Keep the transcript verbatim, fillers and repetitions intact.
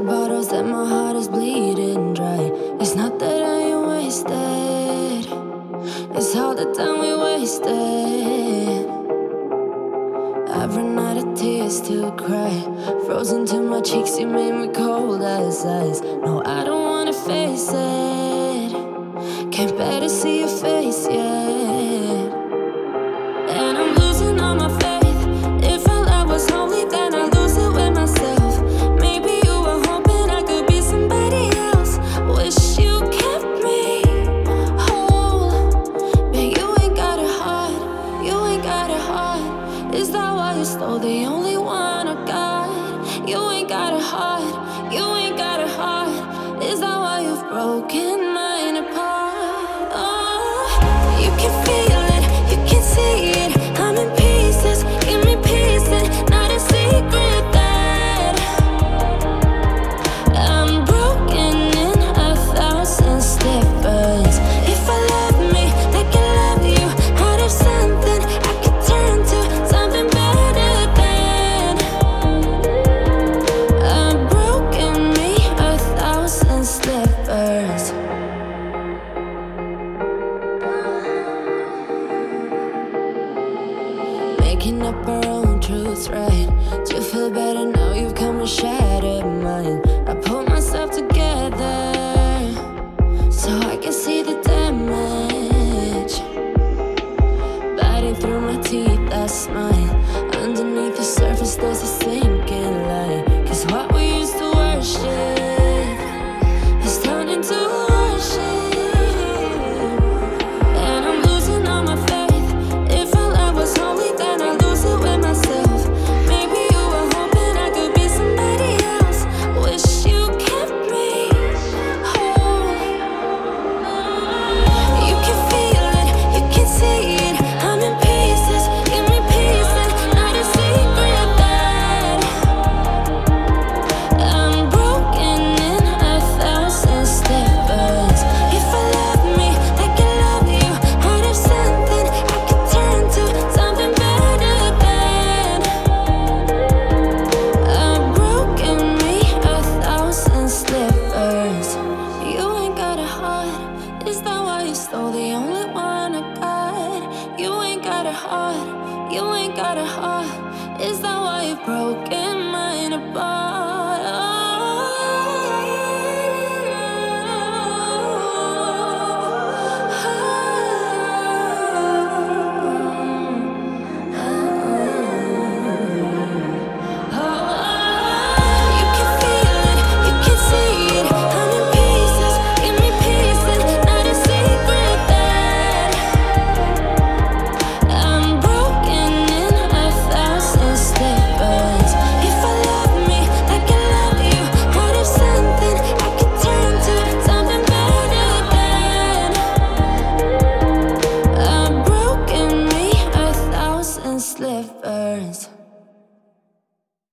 bottles that my heart is bleeding dry. It's not that I ain't wasted, it's all the time we wasted. I've run out of tears to cry, frozen to my cheeks, you made me cold as ice. No, I don't wanna face it, can't bear to see your face yet. And I'm losing all my faith, if all I was only then I lose it with myself. Maybe you were hoping I could be somebody else, wish you kept me whole. But you ain't got a heart, you ain't got a heart. Is that why you stole the only one I got? You ain't got a heart, you ain't got a heart. Is that why you've broken mine apart? Oh, you can feel it, you can see it. I'm in pieces, give me peace, and not a secret that I'm broken in a thousand slippers. If I love me like I love you, out of something I could turn to something better than I'm broken me a thousand slippers. Making up our own truths, right? Do you feel better now you've come and shattered mine? I pull myself together so I can see the damage. Biting through my teeth, I smile. Underneath the surface there's a sinking light. Cause what we used to worship has turned into worship. And I'm losing all my faith, if all I was only then I lose it with myself. Maybe you were hoping I could be somebody else, wish you kept me whole. You can feel it, you can see it. I'm in pieces, give me peace, and not a secret that I'm broken in a thousand slippers. If I love me like I love you, out of something I could turn to something better than I'm broken me a thousand slippers. You ain't got a heart, is that why you stole the only one I got? You ain't got a heart, you ain't got a heart. Is that why you're broken